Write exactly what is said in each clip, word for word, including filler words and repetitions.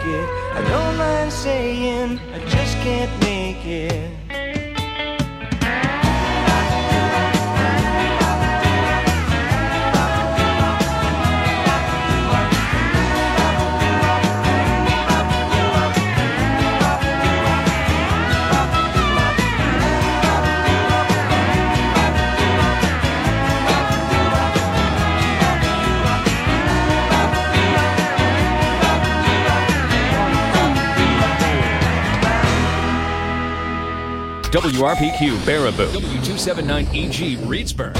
it. I don't mind saying I just can't make it. W R P Q Baraboo, W two seventy-nine E G Reedsburg.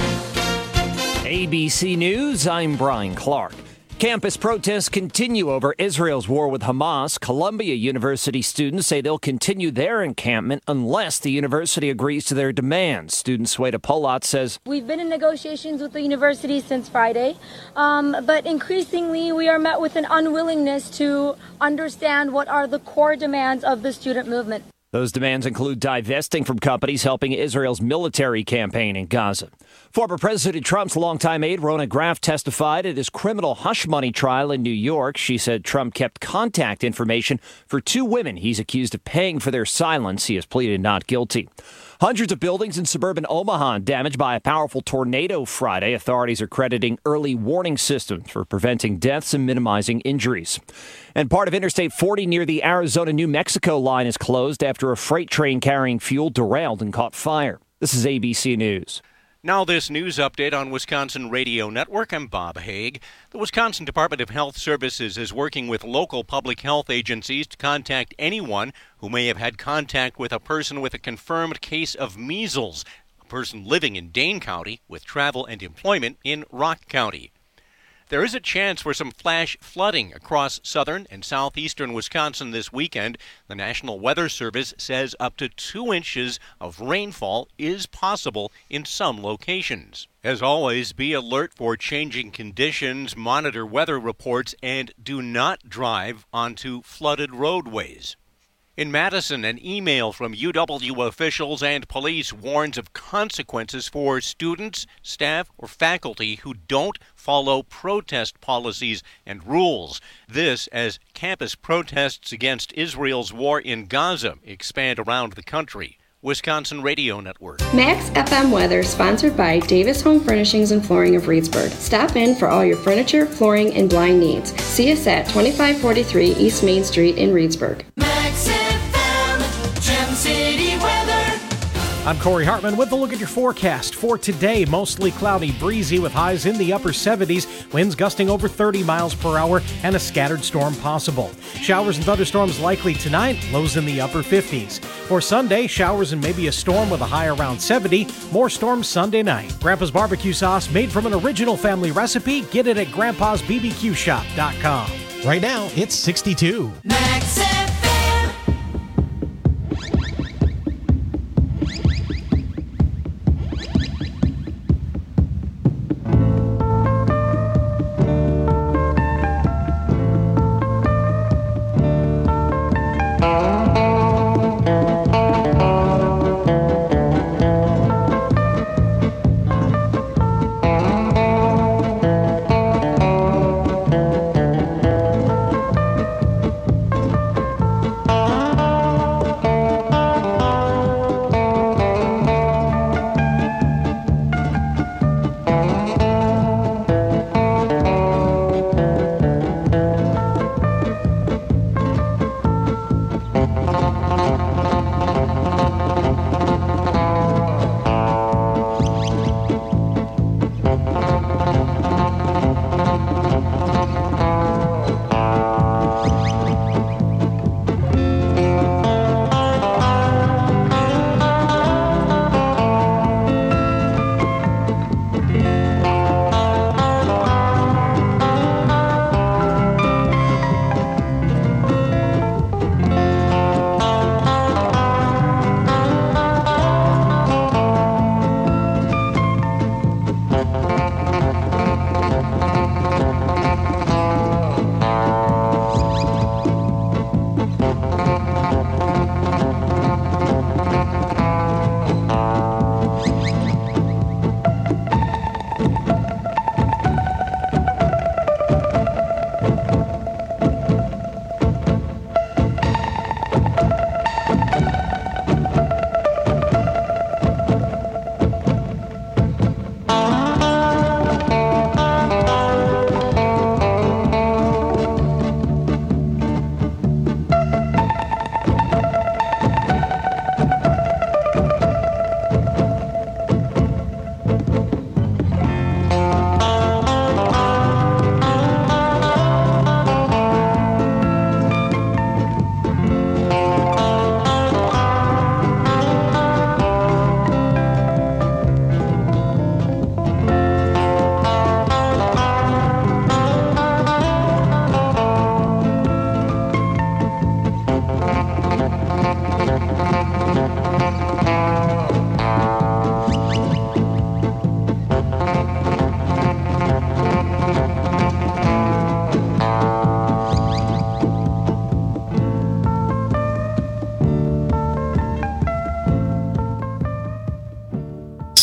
A B C News, I'm Brian Clark. Campus protests continue over Israel's war with Hamas. Columbia University students say they'll continue their encampment unless the university agrees to their demands. Student Sweta Polat says, "We've been in negotiations with the university since Friday, um, but increasingly we are met with an unwillingness to understand what are the core demands of the student movement." Those demands include divesting from companies helping Israel's military campaign in Gaza. Former President Trump's longtime aide, Rona Graff, testified at his criminal hush money trial in New York. She said Trump kept contact information for two women he's accused of paying for their silence. He has pleaded not guilty. Hundreds of buildings in suburban Omaha damaged by a powerful tornado Friday. Authorities are crediting early warning systems for preventing deaths and minimizing injuries. And part of Interstate forty near the Arizona-New Mexico line is closed after a freight train carrying fuel derailed and caught fire. This is A B C News. Now this news update on Wisconsin Radio Network. I'm Bob Haig. The Wisconsin Department of Health Services is working with local public health agencies to contact anyone who may have had contact with a person with a confirmed case of measles, a person living in Dane County with travel and employment in Rock County. There is a chance for some flash flooding across southern and southeastern Wisconsin this weekend. The National Weather Service says up to two inches of rainfall is possible in some locations. As always, be alert for changing conditions, monitor weather reports, and do not drive onto flooded roadways. In Madison, an email from U W officials and police warns of consequences for students, staff, or faculty who don't follow protest policies and rules. This as campus protests against Israel's war in Gaza expand around the country. Wisconsin Radio Network. Max F M weather sponsored by Davis Home Furnishings and Flooring of Reedsburg. Stop in for all your furniture, flooring, and blind needs. See us at twenty-five forty-three East Main Street in Reedsburg. Max F M, Gem City weather. I'm Corey Hartman with a look at your forecast for today. Mostly cloudy, breezy with highs in the upper seventies, winds gusting over thirty miles per hour, and a scattered storm possible. Showers and thunderstorms likely tonight, lows in the upper fifties. For Sunday, showers and maybe a storm with a high around seventy. More storms Sunday night. Grandpa's barbecue sauce made from an original family recipe. Get it at grandpas b b q shop dot com. Right now, it's sixty-two. Max F M.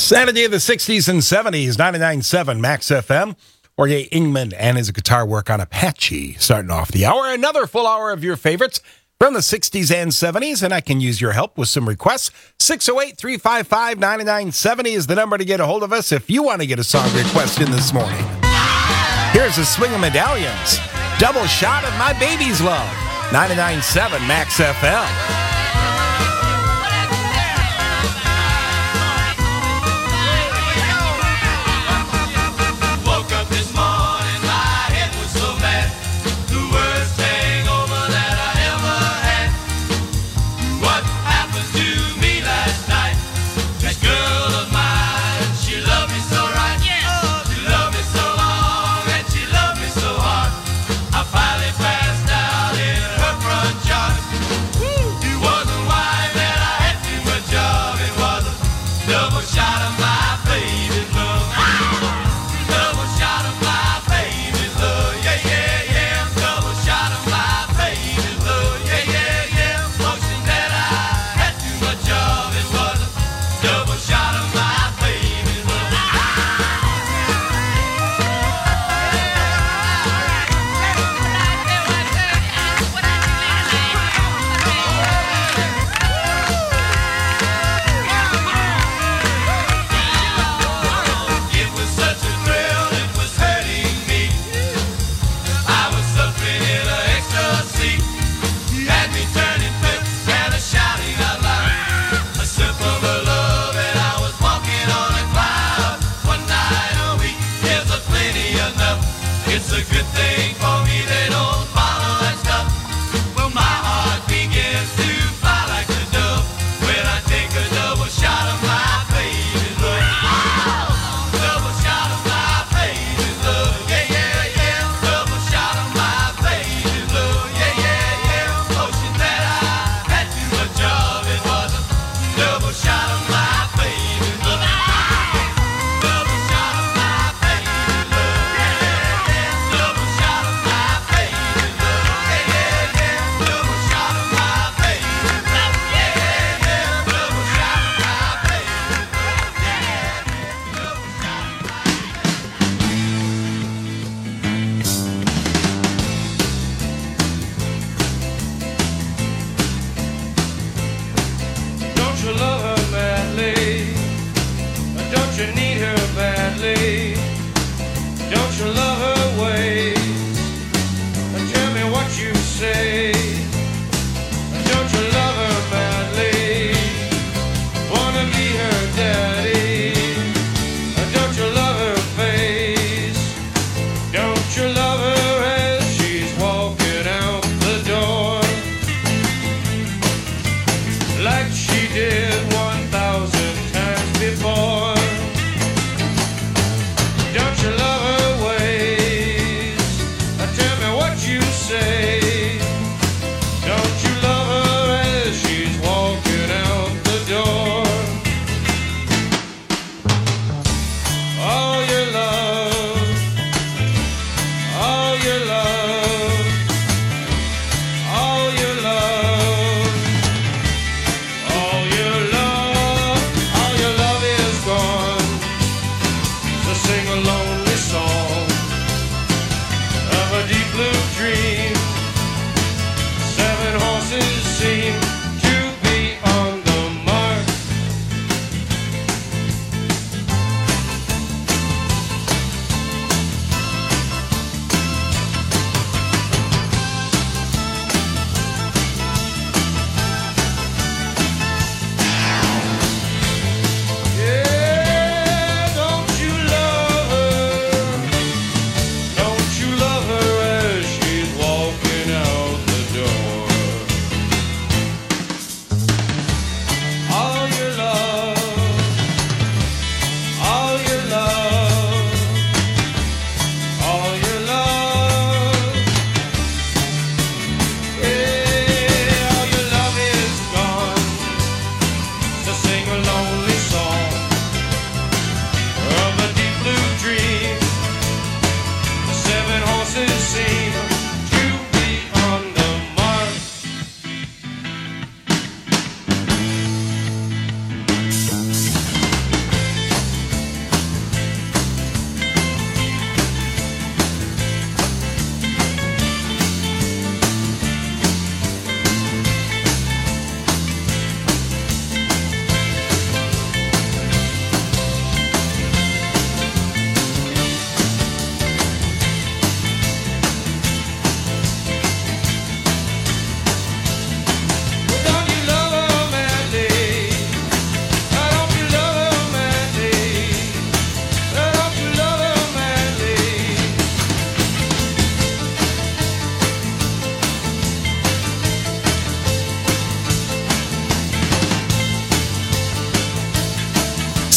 Saturday of the sixties and seventies, ninety-nine point seven Max F M. Jorge Ingman and his guitar work on Apache starting off the hour. Another full hour of your favorites from the sixties and seventies, and I can use your help with some requests. six oh eight, three five five, nine nine seven oh is the number to get a hold of us if you want to get a song request in this morning. Here's the Swing of Medallions. Double Shot of My Baby's Love. ninety-nine point seven Max F M. You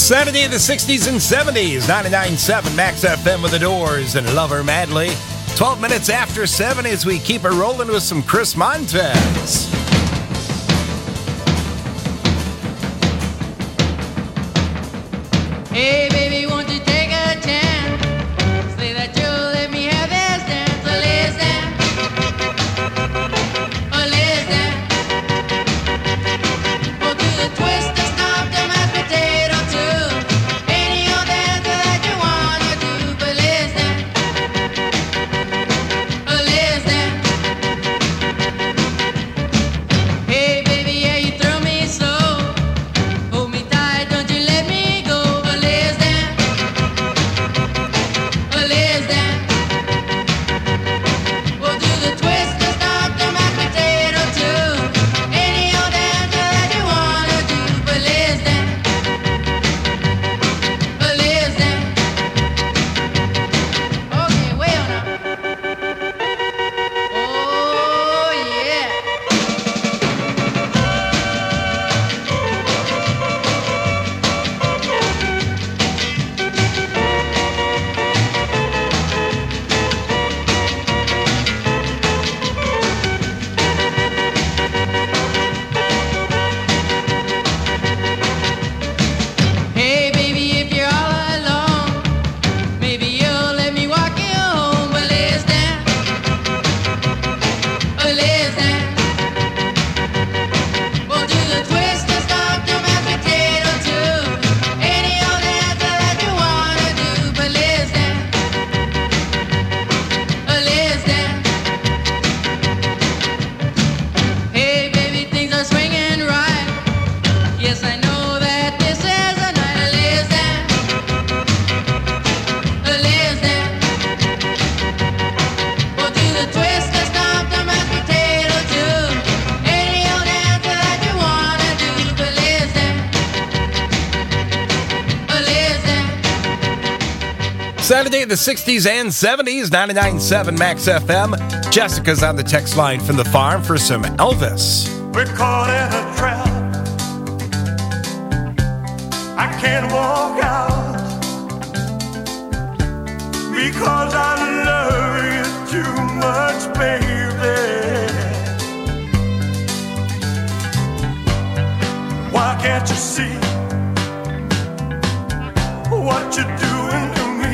Saturday in the sixties and seventies, ninety-nine point seven Max F M with The Doors and Love Her Madly. twelve minutes after seven as we keep it rolling with some Chris Montez. Hey, baby, won't you take a chance? Say that you'll let me have this dance. Oh, listen. Oh, listen. We'll do the twist, the stomp, the mashed potato, too. Any old dance that you wanna do. But listen. Oh, listen. Hey, baby, yeah, you throw me so. Hold me tight, don't you let me go. Saturday in the sixties and seventies, ninety-nine point seven Max F M. Jessica's on the text line from the farm for some Elvis. We're caught in a trap. I can't walk out because I love you too much, baby. Why can't you see what you're doing to me?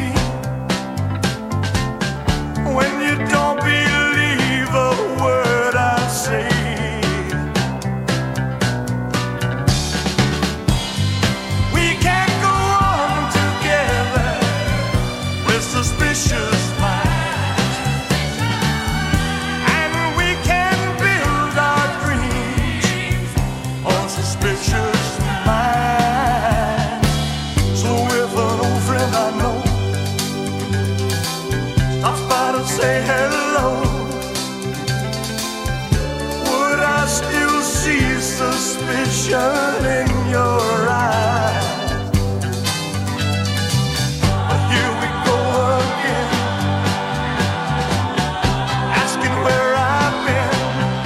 When you don't believe a word I say, we can't go on together with suspicious minds, and we can build our dreams on suspicious minds. So if an old friend I know stops by to say hello, would I still see suspicion in your eyes? But here we go again, asking where I've been.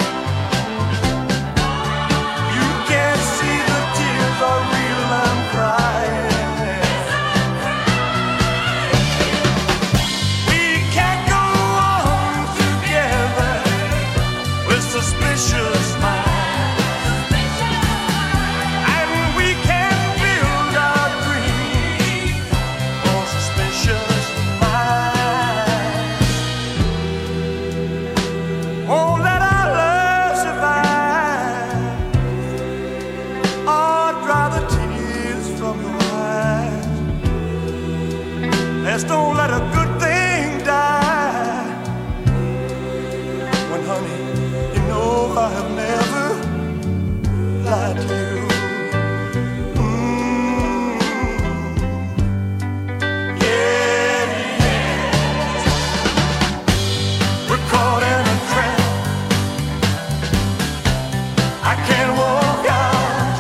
You can't see the tears are real, I'm crying. We can't go on together with suspicious minds, and we can build our dreams on suspicious minds. Won't let our love survive or dry the tears from your eyes. Let's don't let a good thing die. When, honey, you know I have never lied to you. Mm. Yeah, yeah. We're caught in a trap. I can't walk out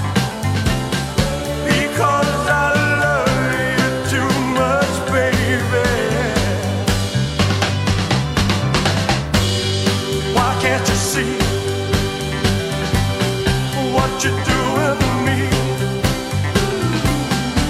because I love you too much, baby. Why can't you see what you're doing to me?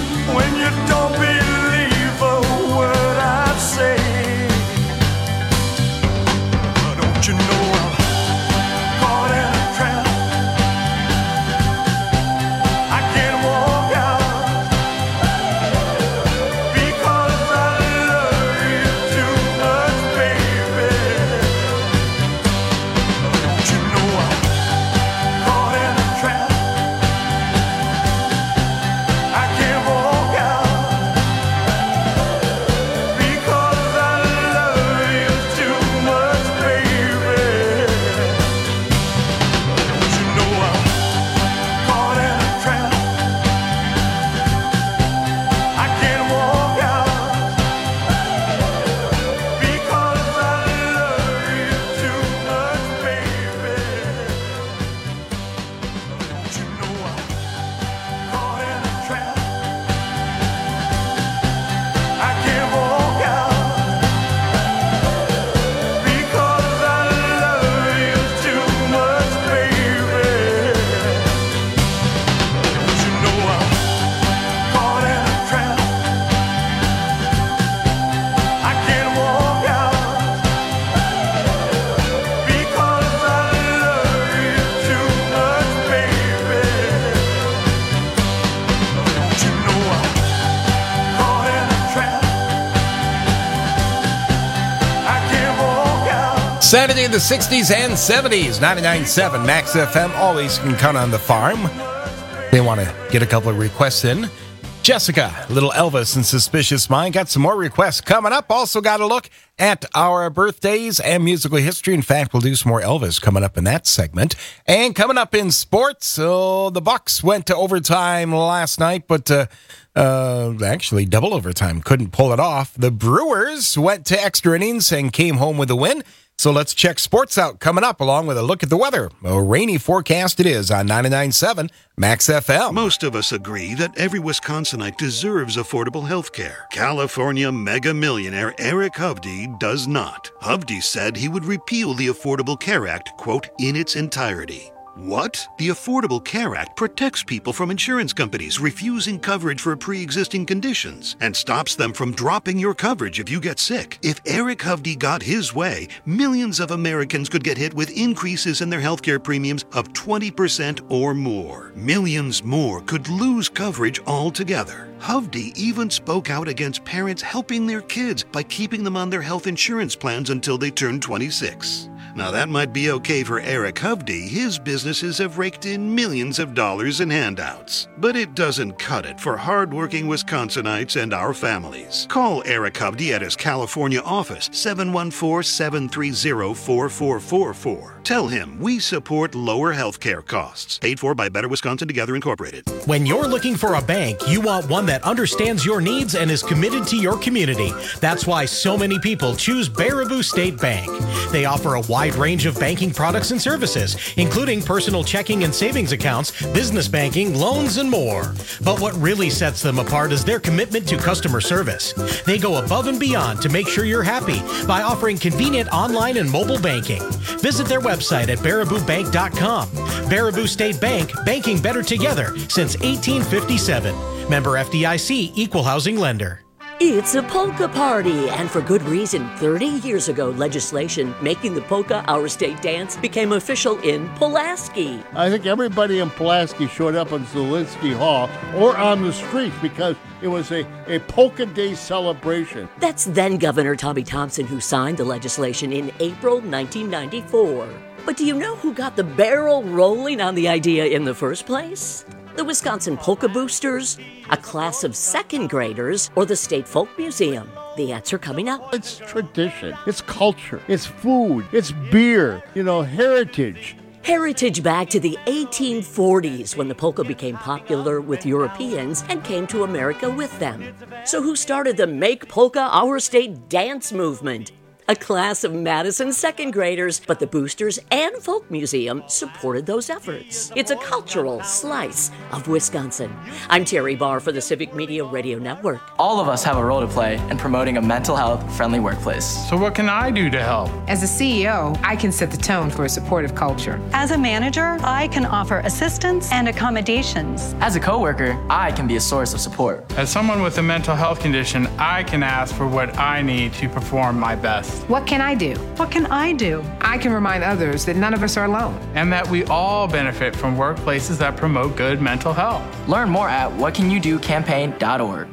Saturday in the sixties and seventies, ninety-nine point seven Max F M. Always can count on the farm. They want to get a couple of requests in. Jessica, Little Elvis and Suspicious Mind. Got some more requests coming up. Also got a look at our birthdays and musical history. In fact, we'll do some more Elvis coming up in that segment. And coming up in sports, so the Bucks went to overtime last night, but uh, uh, actually double overtime. Couldn't pull it off. The Brewers went to extra innings and came home with a win. So let's check sports out coming up, along with a look at the weather. A rainy forecast it is on ninety-nine point seven Max F M. Most of us agree that every Wisconsinite deserves affordable health care. California mega millionaire Eric Hovde does not. Hovde said he would repeal the Affordable Care Act, quote, in its entirety. What? The Affordable Care Act protects people from insurance companies refusing coverage for pre-existing conditions and stops them from dropping your coverage if you get sick. If Eric Hovde got his way, millions of Americans could get hit with increases in their healthcare premiums of twenty percent or more. Millions more could lose coverage altogether. Hovde even spoke out against parents helping their kids by keeping them on their health insurance plans until they turn twenty-six. Now that might be okay for Eric Hovde. His businesses have raked in millions of dollars in handouts. But it doesn't cut it for hardworking Wisconsinites and our families. Call Eric Hovde at his California office, seven one four, seven three zero, four four four four. Tell him we support lower health care costs. Paid for by Better Wisconsin Together Incorporated. When you're looking for a bank, you want one that understands your needs and is committed to your community. That's why so many people choose Baraboo State Bank. They offer a wide range of banking products and services, including personal checking and savings accounts, business banking, loans, and more. But what really sets them apart is their commitment to customer service. They go above and beyond to make sure you're happy by offering convenient online and mobile banking. Visit their website at baraboo bank dot com. Baraboo State Bank, banking better together since eighteen fifty-seven. Member F D I C, Equal Housing Lender. It's a polka party, and for good reason. thirty years ago, legislation making the polka our state dance became official in Pulaski. I think everybody in Pulaski showed up in Zielinski Hall or on the streets because it was a, a polka day celebration. That's then Governor Tommy Thompson who signed the legislation in April nineteen ninety-four. But do you know who got the barrel rolling on the idea in the first place? The Wisconsin Polka Boosters, a class of second graders, or the State Folk Museum? The answer coming up. It's tradition, it's culture, it's food, it's beer, you know, heritage. Heritage back to the eighteen forties when the polka became popular with Europeans and came to America with them. So who started the Make Polka Our State dance movement? A class of Madison second graders, but the Boosters and Folk Museum supported those efforts. It's a cultural slice of Wisconsin. I'm Terry Barr for the Civic Media Radio Network. All of us have a role to play in promoting a mental health friendly workplace. So what can I do to help? As a C E O, I can set the tone for a supportive culture. As a manager, I can offer assistance and accommodations. As a coworker, I can be a source of support. As someone with a mental health condition, I can ask for what I need to perform my best. What can I do? What can I do? I can remind others that none of us are alone. And that we all benefit from workplaces that promote good mental health. Learn more at what can you do campaign dot org.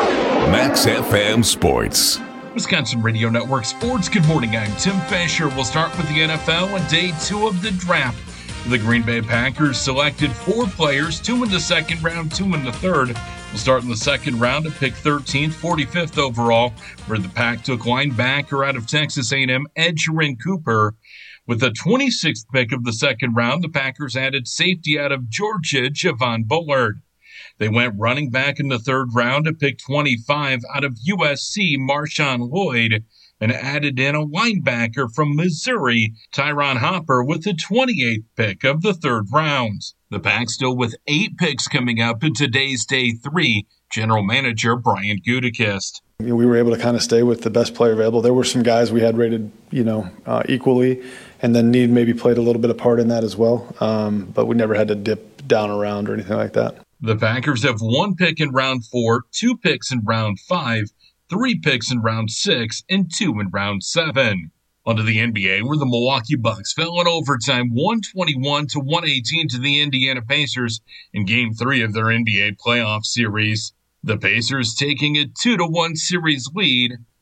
Max F M Sports. Wisconsin Radio Network Sports. Good morning. I'm Tim Fisher. We'll start with the N F L on day two of the draft. The Green Bay Packers selected four players, two in the second round, two in the third. We'll start in the second round at pick thirteenth, forty-fifth overall, where the Pack took linebacker out of Texas A and M, Edgerrin Cooper. With the twenty-sixth pick of the second round, the Packers added safety out of Georgia, Javon Bullard. They went running back in the third round at pick twenty-five out of U S C, Marshawn Lloyd, and added in a linebacker from Missouri, Tyron Hopper, with the twenty-eighth pick of the third round. The Pack still with eight picks coming up in today's day three. General Manager Brian Gutekunst. We were able to kind of stay with the best player available. There were some guys we had rated, you know, uh, equally, and then need maybe played a little bit of part in that as well. Um, but we never had to dip down around or anything like that. The Packers have one pick in round four, two picks in round five, three picks in round six, and two in round seven. Onto the N B A, where the Milwaukee Bucks fell in overtime one twenty-one to one eighteen to the Indiana Pacers in game three of their N B A playoff series. The Pacers taking a two to one series lead.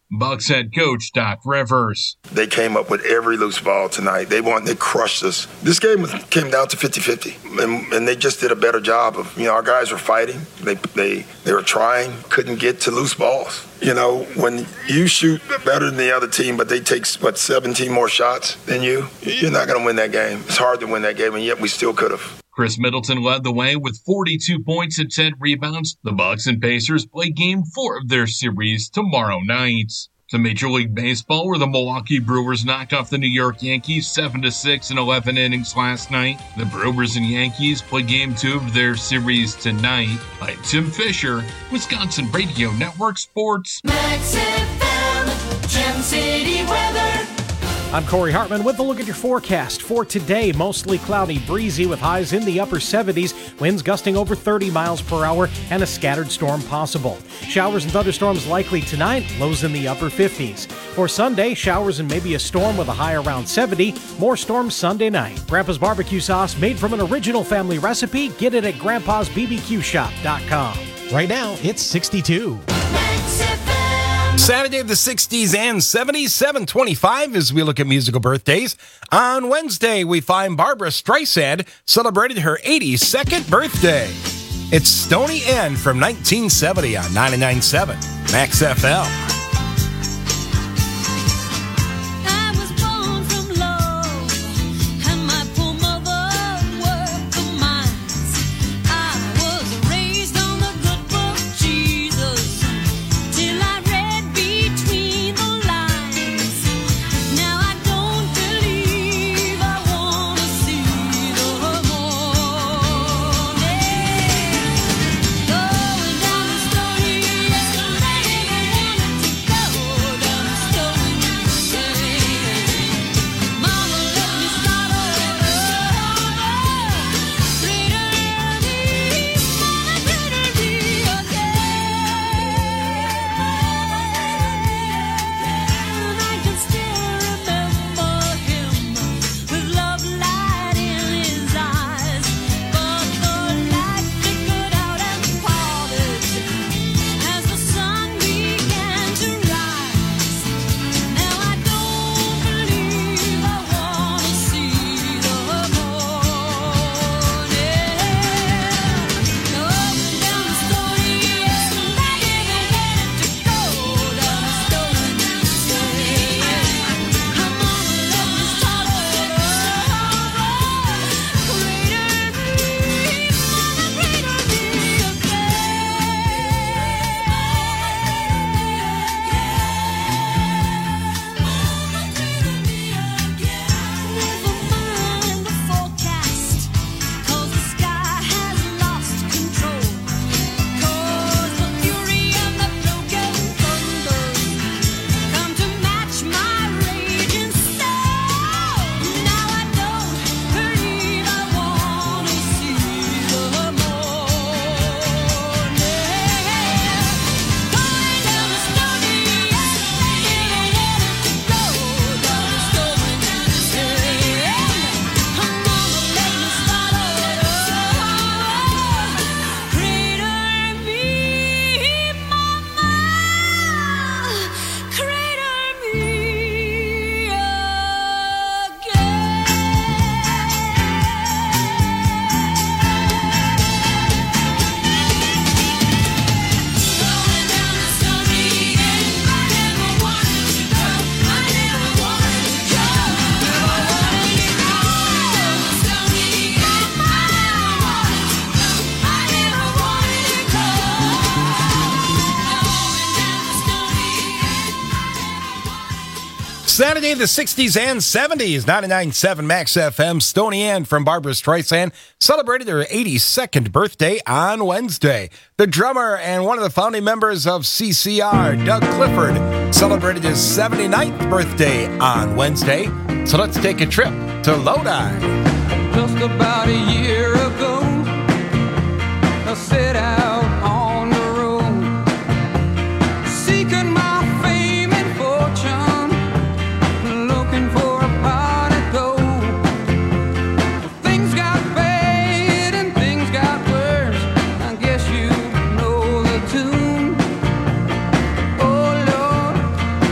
Bucks head coach Doc Rivers. They came up with every loose ball tonight. They won. They crushed us. This game was, came down to fifty-fifty, and, and they just did a better job of, you know, our guys were fighting. They, they, they were trying, couldn't get to loose balls. You know, when you shoot better than the other team, but they take, what, seventeen more shots than you, you're not going to win that game. It's hard to win that game, and yet we still could have. Chris Middleton led the way with forty-two points and ten rebounds. The Bucks and Pacers play game four of their series tomorrow night. To Major League Baseball, where the Milwaukee Brewers knocked off the New York Yankees seven to six in eleven innings last night. The Brewers and Yankees play game two of their series tonight. I'm Tim Fisher, Wisconsin Radio Network Sports. Max F M, Gem City weather. I'm Corey Hartman with a look at your forecast. For today, mostly cloudy, breezy with highs in the upper seventies, winds gusting over thirty miles per hour, and a scattered storm possible. Showers and thunderstorms likely tonight, lows in the upper fifties. For Sunday, showers and maybe a storm with a high around seventy, more storms Sunday night. Grandpa's barbecue sauce made from an original family recipe. Get it at grandpas b b q shop dot com. Right now, it's sixty-two. Saturday of the sixties and seventies, seven twenty-five as we look at musical birthdays. On Wednesday, we find Barbra Streisand celebrated her eighty-second birthday. It's Stoney N from nineteen seventy on ninety-nine point seven Max F M. Saturday, the sixties and seventies, ninety-nine point seven Max F M. Stoney Ann from Barbra Streisand celebrated her eighty-second birthday on Wednesday. The drummer and one of the founding members of C C R, Doug Clifford, celebrated his seventy-ninth birthday on Wednesday. So let's take a trip to Lodi. Just about a year ago, I set out on the road, seeking my fame and fortune, looking for a pot of gold. Things got bad and things got worse, I guess you know the tune. Oh Lord,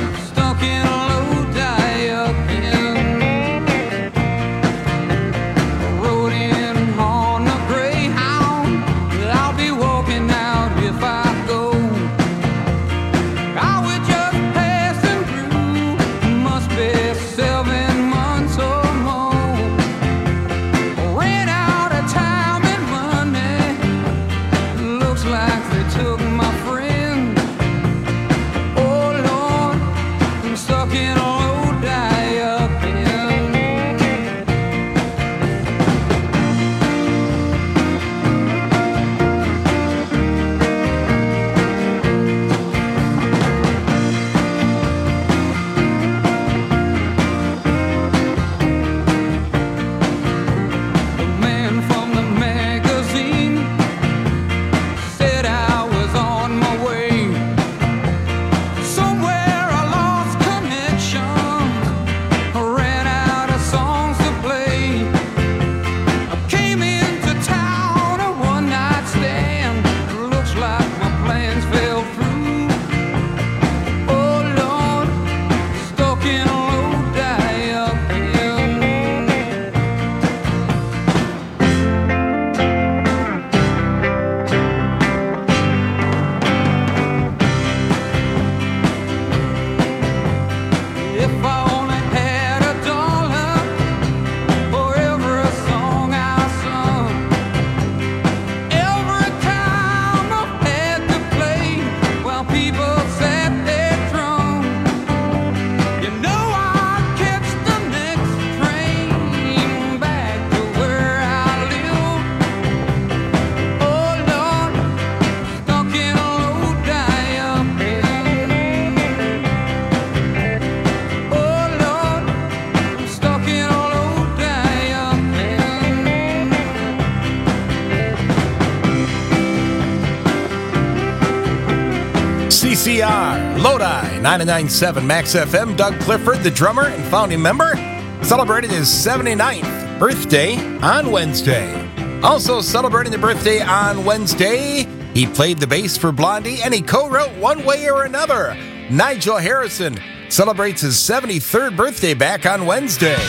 C R, Lodi, ninety-nine point seven Max F M. Doug Clifford, the drummer and founding member, celebrated his seventy-ninth birthday on Wednesday. Also celebrating the birthday on Wednesday, he played the bass for Blondie and he co-wrote One Way or Another. Nigel Harrison celebrates his seventy-third birthday back on Wednesday.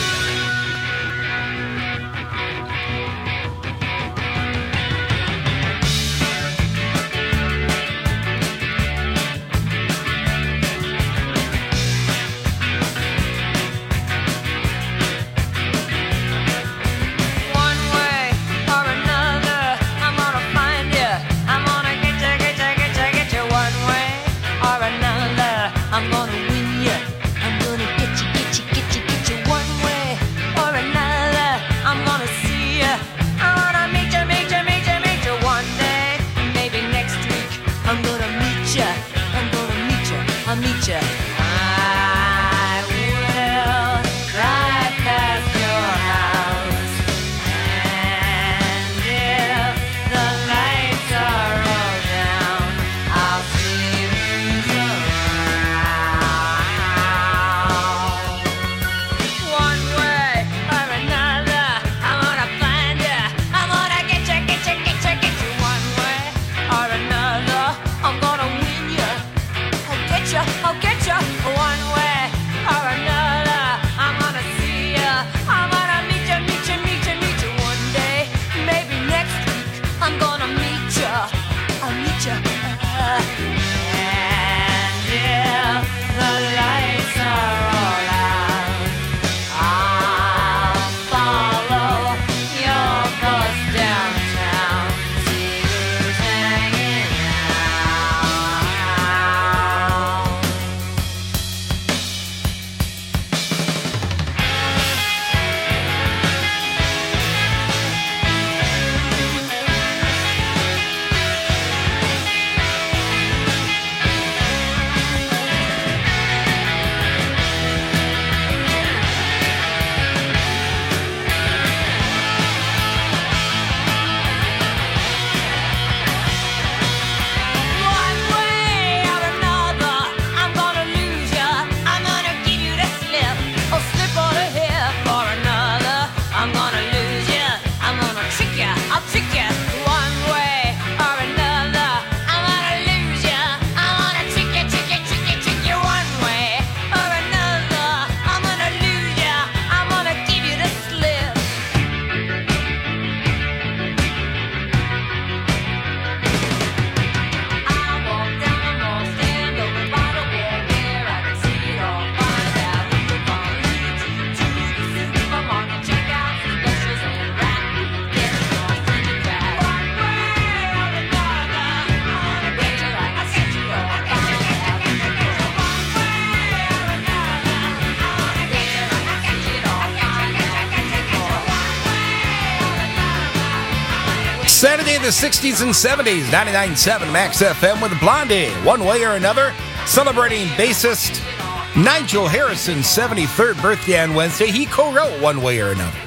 Saturday, the sixties and seventies, ninety-nine point seven Max F M with Blondie, One Way or Another, celebrating bassist Nigel Harrison's seventy-third birthday on Wednesday. He co-wrote One Way or Another.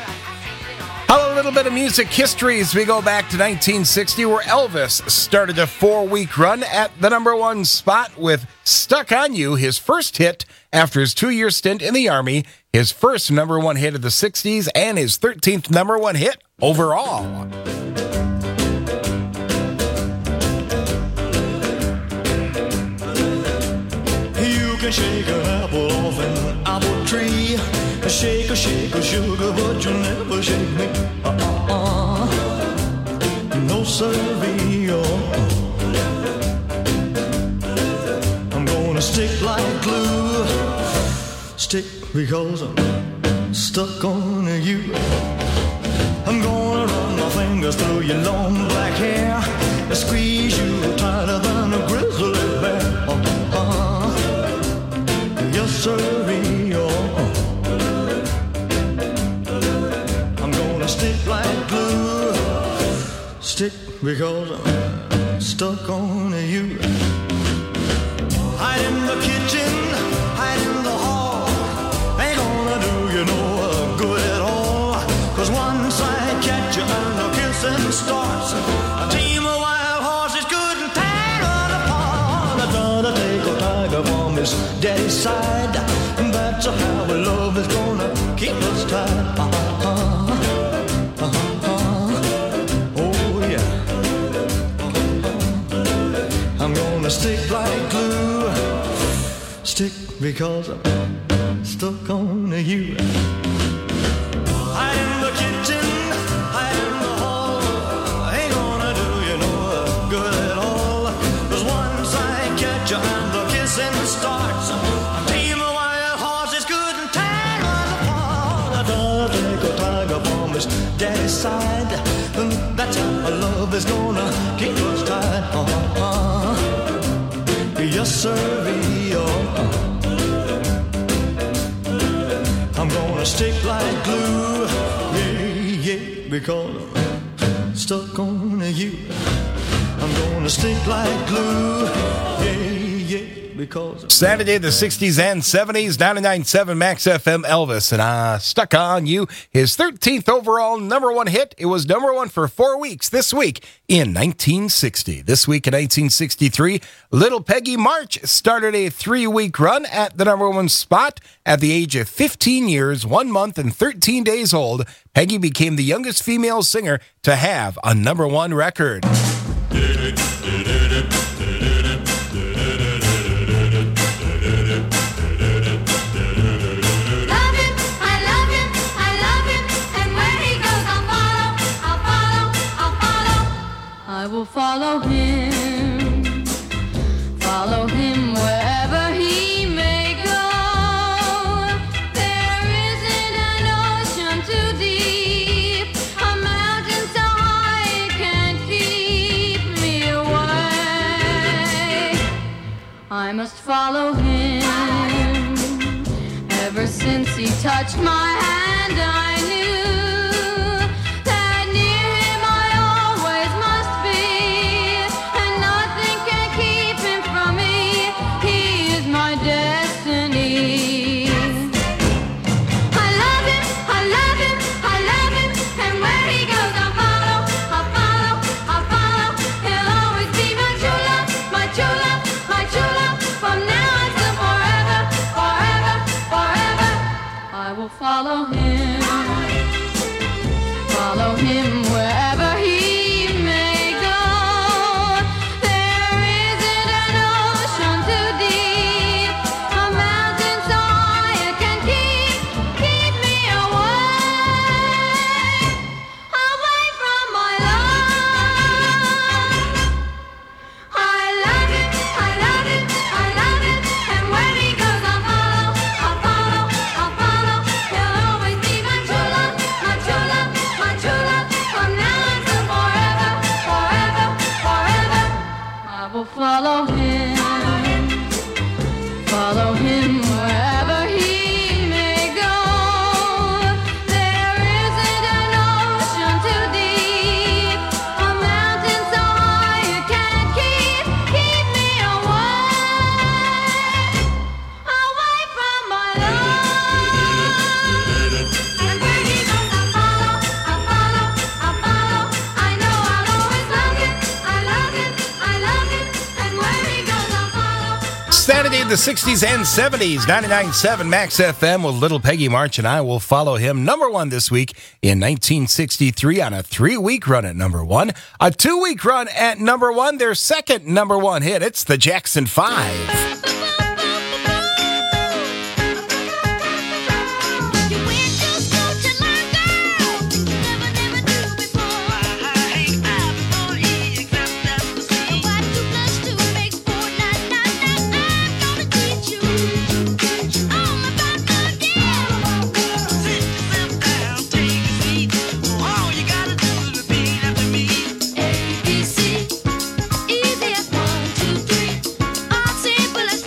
A little bit of music history as we go back to nineteen sixty, where Elvis started a four-week run at the number one spot with Stuck on You, his first hit after his two-year stint in the Army, his first number one hit of the sixties, and his thirteenth number one hit overall. You can shake an apple off an apple tree. Shake a shake a sugar, but you'll never shake me. Uh-uh-uh. No siree. I'm gonna stick like glue. Stick because I'm stuck on you. I'm gonna run my fingers through your long black hair. Squeeze you tighter than a grizzly bear. Uh-uh. Yes, siree. Stick like glue. Stick because I'm stuck on you. Hide in the kitchen, hide in the hall. Ain't gonna do you no good at all. Cause once I catch you and the kissing starts, a team of wild horses couldn't tear us apart. His daddy's side. That's how our love is gonna keep us tied. Uh-huh, uh-huh, uh-huh. Oh yeah. Uh-huh. I'm gonna stick like glue. Stick because I'm stuck on you. Hide in the kitchen, hide in the hall. Ain't gonna do you no good at all. 'Cause once I catch you and the kissing starts, a team of wild horses couldn't tear us apart. I don't take a tiger from his daddy's side. And that's how our love is gonna keep us tied. Uh-huh. Yes, sir, uh-huh. I'm gonna stick like glue, yeah, yeah, because I'm stuck on you. I'm gonna stick like glue, yeah, yeah, because I'm Saturday, the sixties and seventies, ninety-nine point seven Max F M, Elvis, and uh, Stuck On You. His thirteenth overall number one hit. It was number one for four weeks this week in nineteen sixty. This week in nineteen sixty-three, Little Peggy March started a three-week run at the number one spot. At the age of fifteen years, one month, and thirteen days old, Peggy became the youngest female singer to have a number one record. I will follow him, follow him wherever he may go. There isn't an ocean too deep, a mountain so high it can't keep me away. I must follow him. Ever since he touched my hand, I knew follow him, follow him wherever he may go. There isn't an ocean too deep, a mountain so high it can keep, keep me away, away from my love. I love it, I love it, I love it, and where he goes I'll follow, I'll follow, I'll follow. Follow him, follow him wherever he may go. There isn't an ocean too deep, a mountain so high you can't keep, keep me away, away from my love. And where he goes I'll follow, I'll follow, I'll follow. I know I'll always love it, I love it, I love it. Saturday in the sixties and seventies, ninety-nine point seven Max F M with Little Peggy March, and I will follow him. Number one this week in nineteen sixty-three on a three-week run at number one. A two-week run at number one, their second number one hit. It's the Jackson Five. A B C, easy as one, two, three. All simple as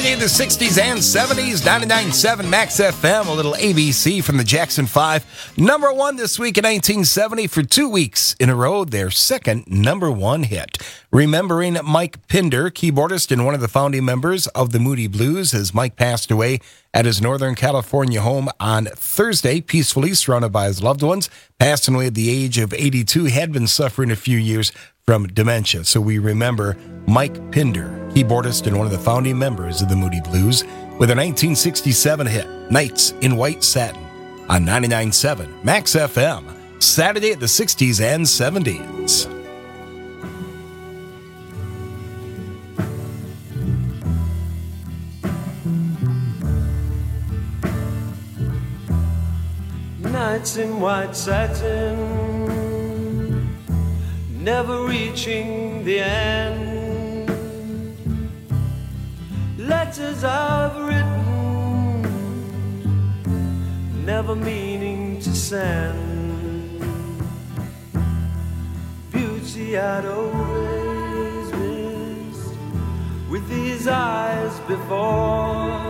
Saturday in the sixties and seventies, ninety-nine point seven Max F M, a little A B C from the Jackson five. Number one this week in nineteen seventy for two weeks in a row, their second number one hit. Remembering Mike Pinder, keyboardist and one of the founding members of the Moody Blues, as Mike passed away at his Northern California home on Thursday, peacefully surrounded by his loved ones. Passing away at the age of eighty-two, had been suffering a few years from dementia. So we remember Mike Pinder, keyboardist and one of the founding members of the Moody Blues, with a nineteen sixty-seven hit, Nights in White Satin, on ninety-nine point seven Max F M, Saturday at the sixties and seventies. Nights in white satin, never reaching the end. Letters I've written, never meaning to send. Beauty I'd always missed with these eyes before.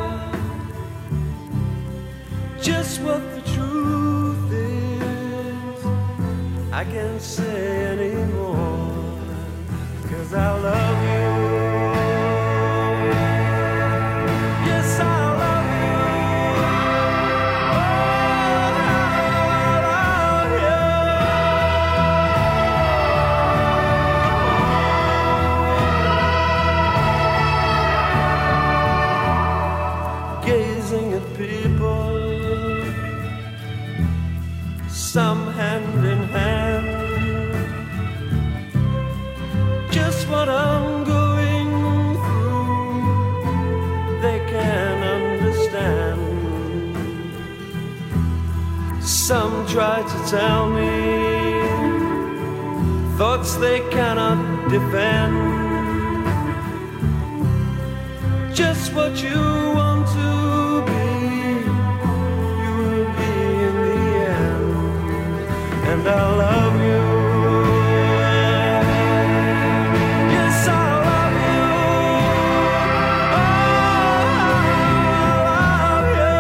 Just what the truth is, I can't say anymore, 'cause I love you. Yes, I love you. Oh, I love you. Gazing at people, some hand in hand, just what I'm going through, they can understand. Some try to tell me thoughts they cannot defend, just what you want to be, you will be in the end. And I love you. Yes, I love you. Oh, I love you.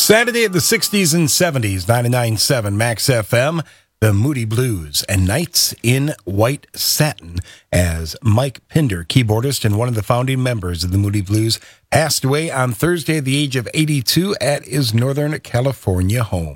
Saturday of the sixties and seventies, ninety-nine point seven Max F M, the Moody Blues and Nights in White Satin, as Mike Pinder, keyboardist and one of the founding members of the Moody Blues, passed away on Thursday at the age of eighty-two at his Northern California home.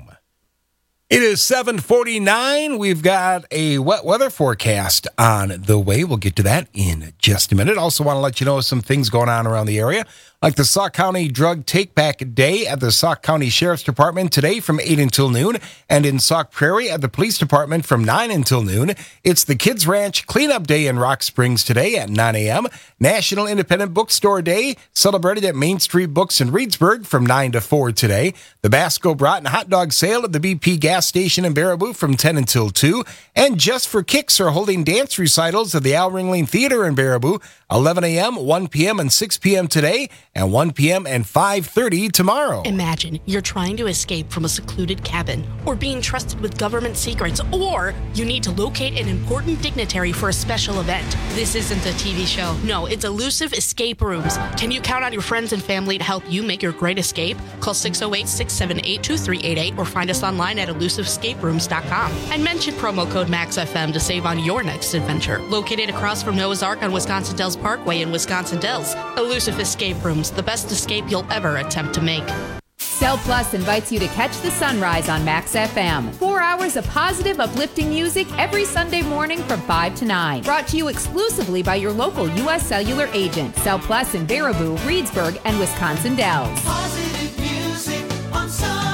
It is seven forty-nine. We've got a wet weather forecast on the way. We'll get to that in just a minute. Also want to let you know some things going on around the area, like the Sauk County Drug Take-Back Day at the Sauk County Sheriff's Department today from eight until noon, and in Sauk Prairie at the Police Department from nine until noon. It's the Kids Ranch Cleanup Day in Rock Springs today at nine a.m. National Independent Bookstore Day celebrated at Main Street Books in Reedsburg from nine to four today. The Basco Broughton Hot Dog Sale at the B P Gas Station in Baraboo from ten until two. And Just for Kicks are holding dance recitals at the Al Ringling Theater in Baraboo, eleven a.m., one p.m., and six p.m. today, and one p.m. and five thirty tomorrow. Imagine you're trying to escape from a secluded cabin, or being trusted with government secrets, or you need to locate an important dignitary for a special event. This isn't a T V show. No, it's Elusive Escape Rooms. Can you count on your friends and family to help you make your great escape? Call six oh eight, six seven eight, two three eight eight or find us online at elusive escape rooms dot com. And mention promo code MAXFM to save on your next adventure. Located across from Noah's Ark on Wisconsin Dells Parkway in Wisconsin Dells, Elusive Escape Rooms, the best escape you'll ever attempt to make. Cell Plus invites you to catch the sunrise on Max F M. Four hours of positive, uplifting music every Sunday morning from five to nine. Brought to you exclusively by your local U S Cellular agent. Cell Plus in Baraboo, Reedsburg, and Wisconsin Dells. Positive music on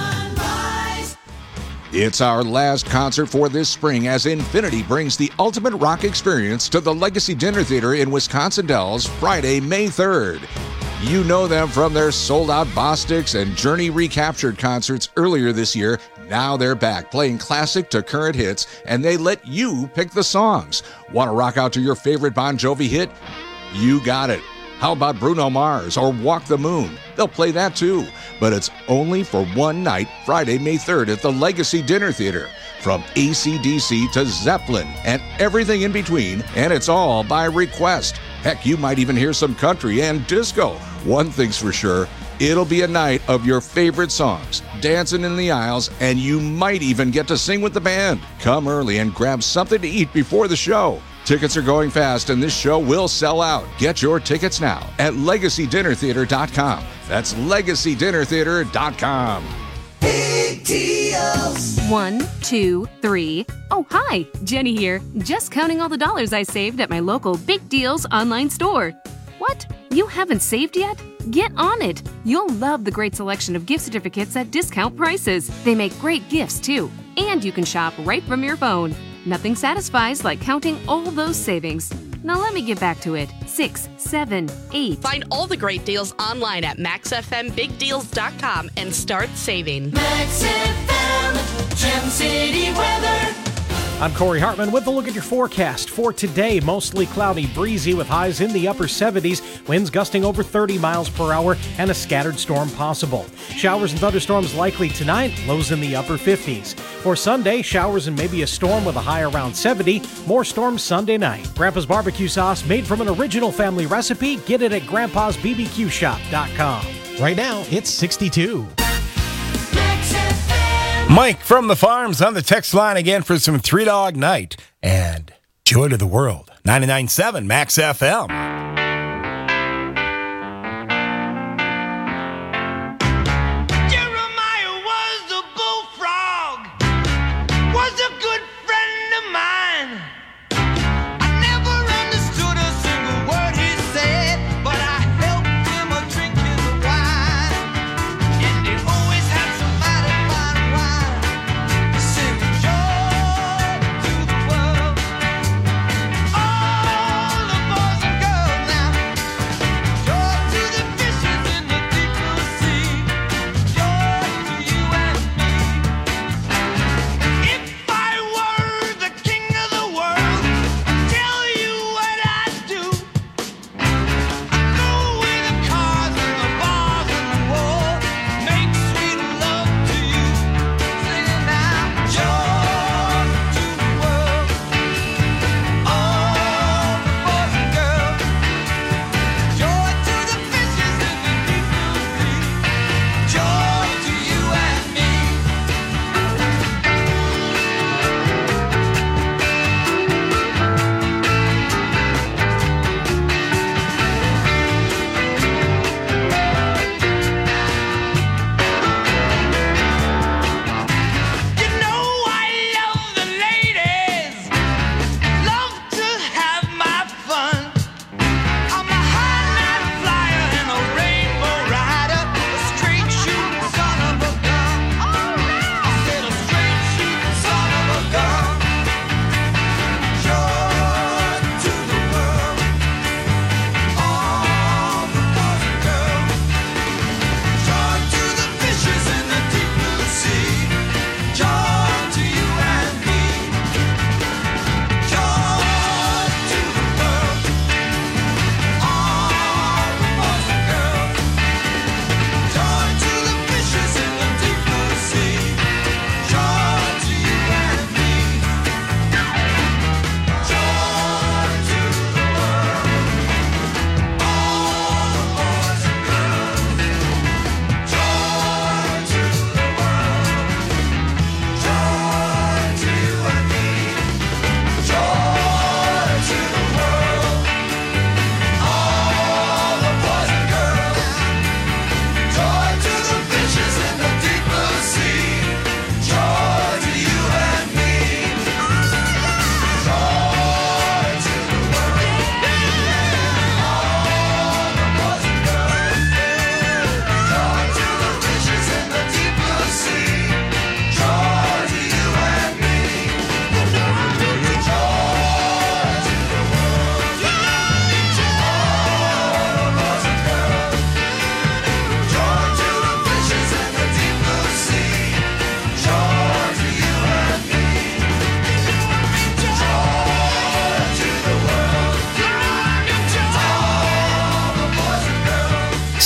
Sunrise. It's our last concert for this spring as Infinity brings the ultimate rock experience to the Legacy Dinner Theater in Wisconsin Dells Friday, May third. You know them from their sold-out Bostics and Journey Recaptured concerts earlier this year. Now they're back, playing classic to current hits, and they let you pick the songs. Want to rock out to your favorite Bon Jovi hit? You got it. How about Bruno Mars or Walk the Moon? They'll play that too. But it's only for one night, Friday, May third at the Legacy Dinner Theater. From A C D C to Zeppelin and everything in between, and it's all by request. Heck, you might even hear some country and disco. One thing's for sure, it'll be a night of your favorite songs, dancing in the aisles, and you might even get to sing with the band. Come early and grab something to eat before the show. Tickets are going fast, and this show will sell out. Get your tickets now at legacy dinner theater dot com. That's legacy dinner theater dot com. Big deals. One, two, three. Oh, hi, Jenny here. Just counting all the dollars I saved at my local Big Deals online store. What? You haven't saved yet? Get on it. You'll love the great selection of gift certificates at discount prices. They make great gifts, too. And you can shop right from your phone. Nothing satisfies like counting all those savings. Now let me get back to it. Six, seven, eight. Find all the great deals online at max f m big deals dot com and start saving. Max F M, Gem City weather. I'm Corey Hartman with a look at your forecast for today. Mostly cloudy, breezy with highs in the upper seventies, winds gusting over thirty miles per hour, and a scattered storm possible. Showers and thunderstorms likely tonight, lows in the upper fifties. For Sunday, showers and maybe a storm with a high around seventy. More storms Sunday night. Grandpa's barbecue sauce made from an original family recipe. Get it at grandpas b b q shop dot com. Right now, it's sixty-two. Mike from the farms on the text line again for some Three Dog Night and Joy to the World. ninety-nine point seven Max F M. All the boys and girls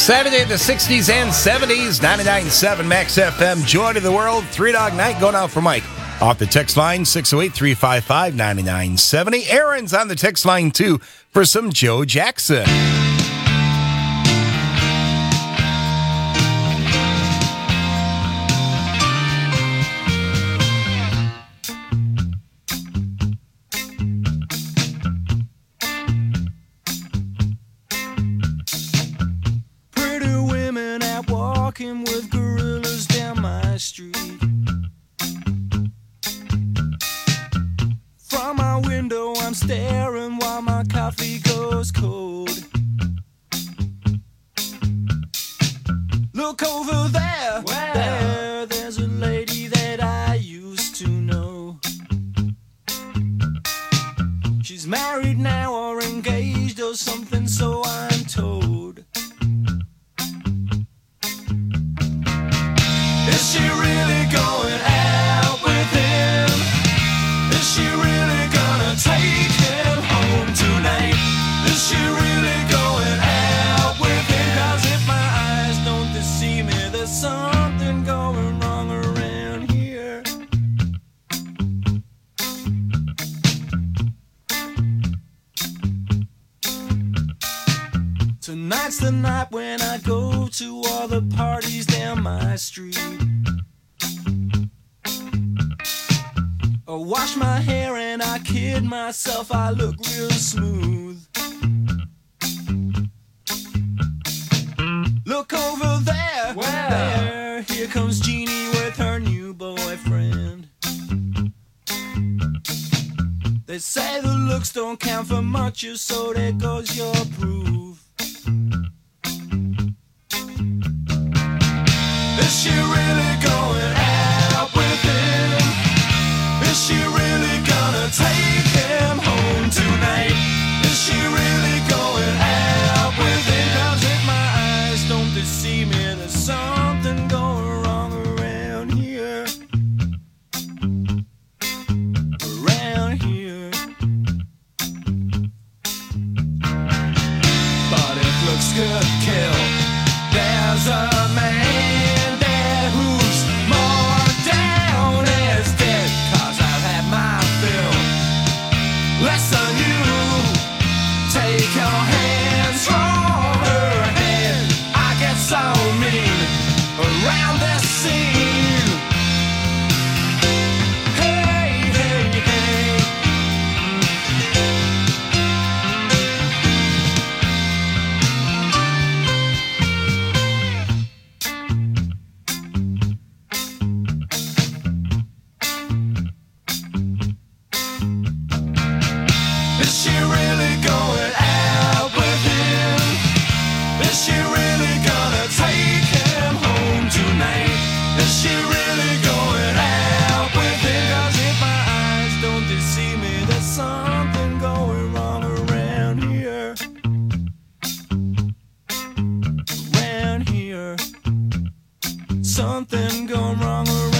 Saturday, the sixties and seventies, ninety-nine point seven Max F M, Joy to the World, Three Dog Night going out for Mike. Off the text line, six oh eight, three five five, nine nine seven oh. Aaron's on the text line, too, for some Joe Jackson. With gorillas down my street. From my window I'm staring while my coffee goes cold. Look over there, wow. there, there's a lady that I used to know. She's married now or engaged or something, so I'm told. Is she really going out with him? Is she really gonna take him home tonight? Is she really going out with him? 'Cause if my eyes don't deceive me, there's something going wrong around here. Tonight's the night when I go to all the parties down my street. I wash my hair and I kid myself, I look real smooth. Look over there, wow. there, here comes Jeannie with her new boyfriend. They say the looks don't count for much, so there goes your proof. Is she really going out with him? Is she really gonna take him home tonight? Is she really going out with him? 'Cause if my eyes don't deceive me, there's something going wrong around here. Around here. But if looks could kill, there's a man there who's more down as dead. 'Cause I've had my fill. Less than you. Take your hands from her head. I get so mean around this scene. Hey, hey, hey. Is she really going out with him? Is she really gonna take him home tonight? Is she really going out with him? 'Cause if my eyes don't deceive me, there's something going wrong around here. Around here. Something going wrong around